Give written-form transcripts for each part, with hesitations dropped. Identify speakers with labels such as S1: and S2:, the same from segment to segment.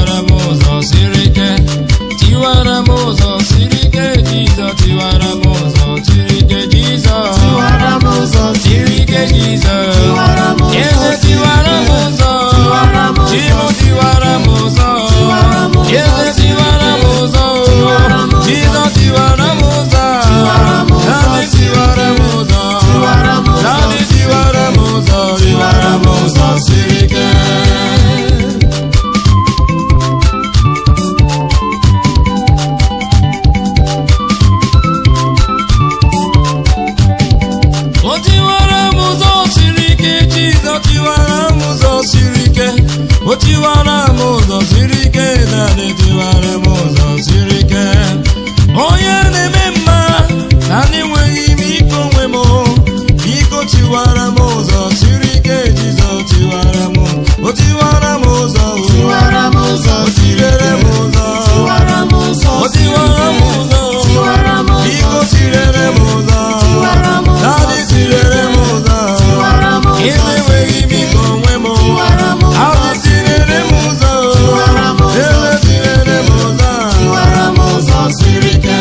S1: tiwara m ụzọ siri ike, tiwara m ụzọ siri ike, Jizọs tiwara m ụzọ siri ike, Jizọs
S2: tiwara m ụzọ
S1: siri ike, Jizọs eze tiwara m ụzọ, Chimu tiwara m ụzọ, eze tiwara m ụzọ, Jizọs tiwara m ụzọ, Naanị tiwara m ụzọ, Naanị tiwara m ụzọ, tiwara m ụzọ siri ike. O tiwara m ụzọ siri ike, Jizọs tiwara m ụzọ siri ike, o tiwara m ụzọ siri ike, Naanị tiwara m ụzọ siri ike. Onye na-eme mma naanị enweghị ime ike onwe m, biko tiwara m ụzọ siri ike, Jizọs tiwara m, o tiwara m ụzọ,
S2: tiwara m ụzọ
S1: o tirere m ụzọ,
S2: tiwara m ụzọ
S1: o tiwara m ụzọ,
S2: tiwara m ụzọ
S1: biko tirere m ụzọ,
S2: tiwara m ụzọ
S1: naanị tirere m ụzọ,
S2: tiwara m ụzọ
S1: ime enweghị ime ike onwe m,
S2: tiwara m ụzọ
S1: azụ tirere m ụzọ,
S2: tiwara m ụzọ
S1: eze tirere m ụzọ,
S2: tiwara m ụzọ siri ike.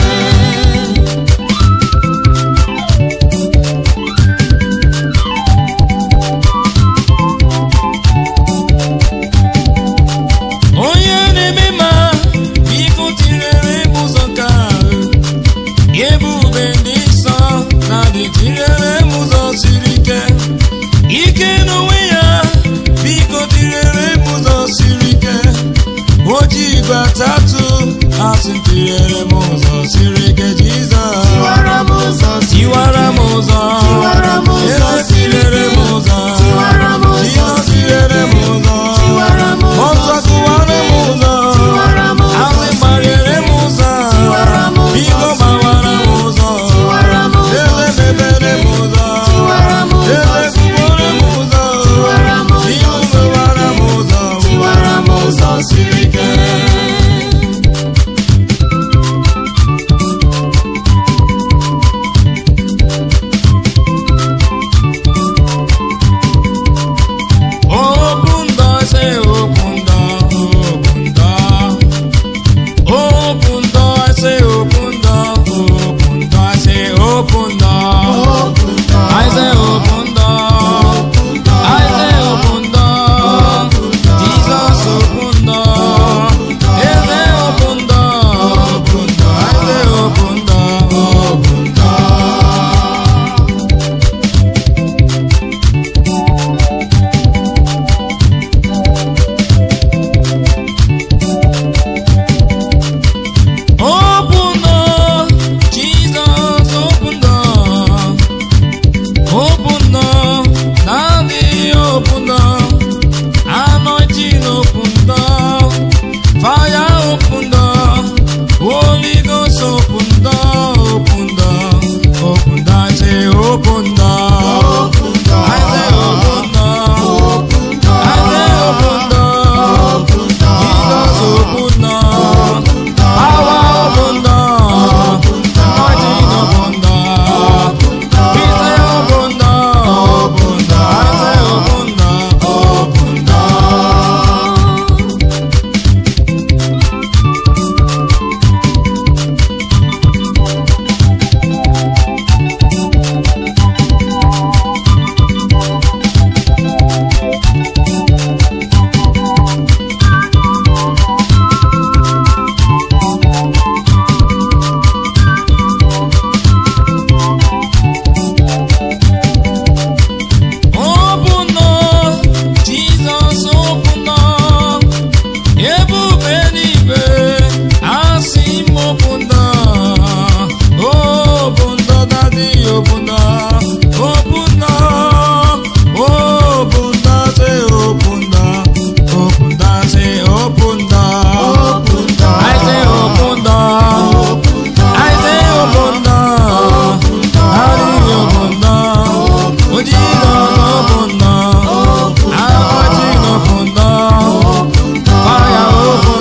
S2: onye na-eme mma biko tirere m ụzọ nke ahụ, ebube ndị nsọ na-adị tirere m ụzọ siri ike, ike n'onwe ya biko tirere m ụzọ siri ike, oji igwe atatu asị tirere m ụzọ siri ike, Jizọs tiwara m ụzọ
S1: tiwara m ụzọ,
S2: tiwara m ụzọ
S1: eze tirere m ụzọ,
S2: tiwara m ụzọ
S1: Jizọs tirere m ụzọ,
S2: tiwara m ụzọ
S1: ọzọ kụwara m ụzọ,
S2: tiwara m ụzọ
S1: asị gbariere m ụzọ,
S2: tiwara m ụzọ
S1: biko gbawara m ụzọ,
S2: tiwara m ụzọ
S1: eze mebere m ụzọ,
S2: tiwara m ụzọ
S1: eze kụwara m ụzọ,
S2: tiwara m ụzọ
S1: Chimu mewara m ụzọ,
S2: tiwara m ụzọ siri ike. Open door, say open door, open door. Open door, I say open door, open door, I say open door. I say open door, I say open door. Jesus open door, I say open door, open door, I say open door, open door. Open door, Jesus, open door, open door, now the open door, anointing open door, fire open door, Holy Ghost open door, open door, open door, I say open door, I say open door, I say open door, Jesus open door, power open door, anointing open door, we say open door, I say open door, open door, Jesus open door, ebube n'igwe, asị m open door, open door, daddy open door, open door, open door, say open door, open door, say open door, I say open door, I say open door, daddy open door, oh Jesus open door, anointing open door, fire open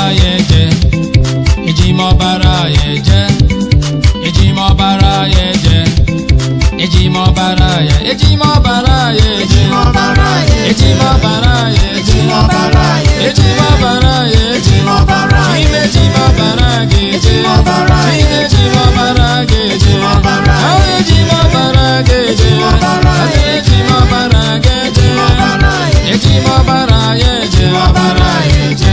S2: ya eje, eji m ọbara ya eje, eji m ọbara ya eje, eji m ọbara ya, eji m ọbara ya eje, eji m ọbara ya eje, eji m ọbara ya eje, eji m ọbara ya eje, eji m ọbara ya eje, eji m ọbara ya eje, eji m ọbara ya eje, eji m ọbara ya eje, eji m ọbara ya eje, eji m ọbara ya eje, eji m ọbara ya eje, eji m ọbara ya eje, eji m ọbara ya eje, eji m ọbara ya eje.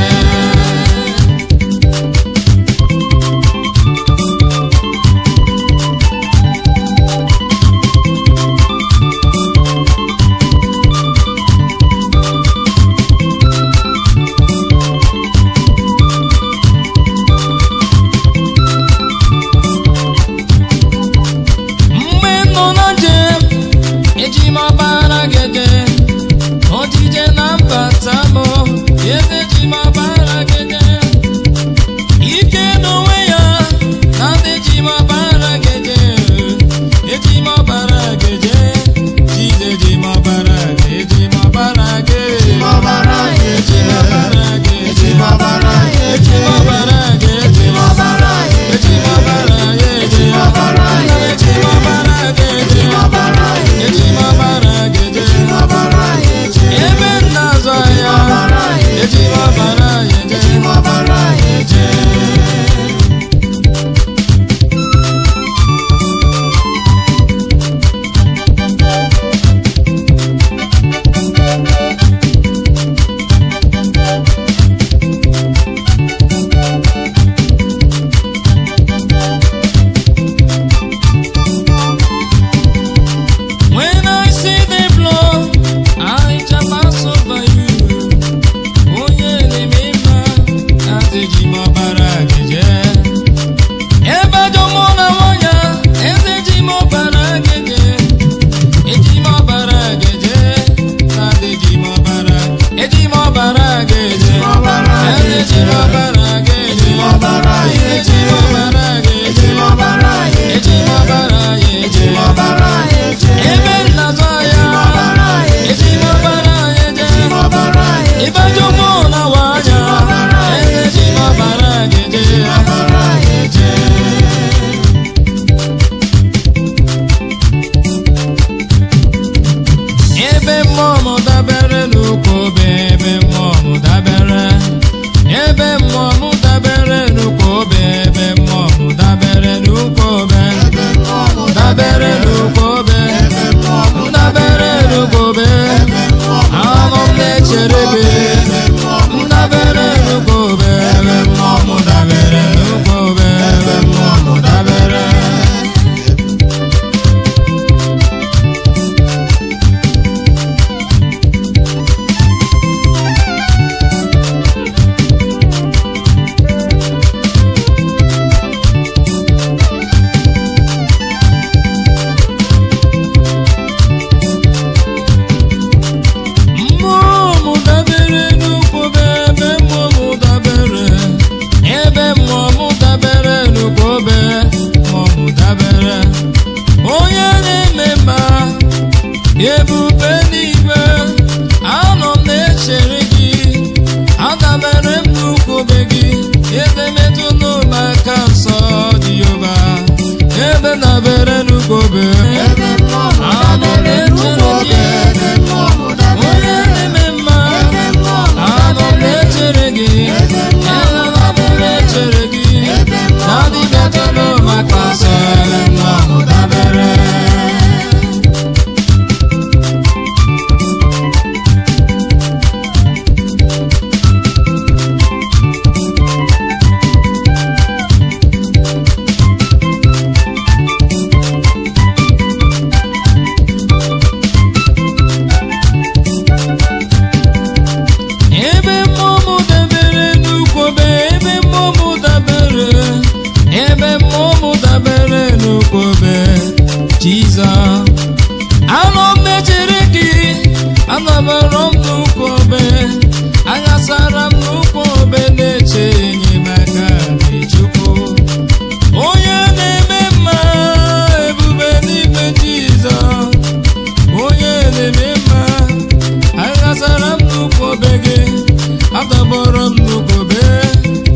S1: Adabara m n'ukobe,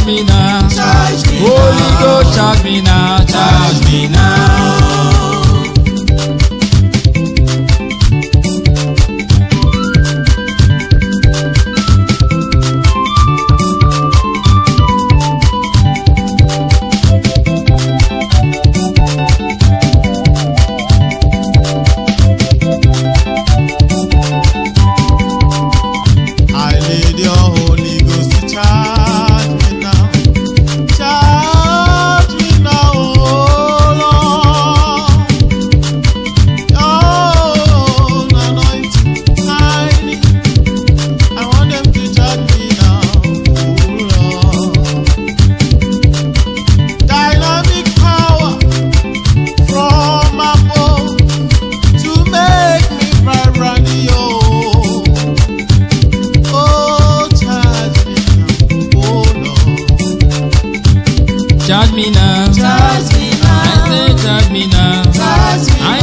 S1: me now.
S2: Charge me
S1: Holy
S2: now.
S1: Ghost, charge me now. Charge me now.
S2: I need your Holy Ghost to charge me now. Charge me now, oh Lord. Oh, anointing, I need. I want them to charge me now, oh Lord. Dynamic power from above to make me vibrant, oh. Oh, charge me now, oh Lord.
S1: Charge me now.
S2: Charge me
S1: I
S2: now.
S1: say charge me now.
S2: Charge me
S1: I